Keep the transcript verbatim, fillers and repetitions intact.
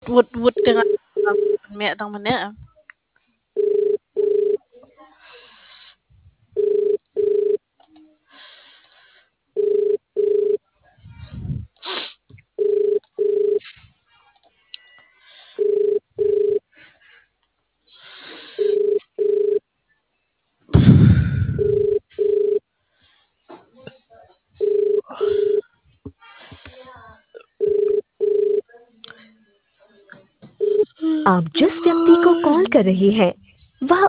Wut-wut dengan mẹ tong mình á. आप जिस व्यक्ति को कॉल कर रहे हैं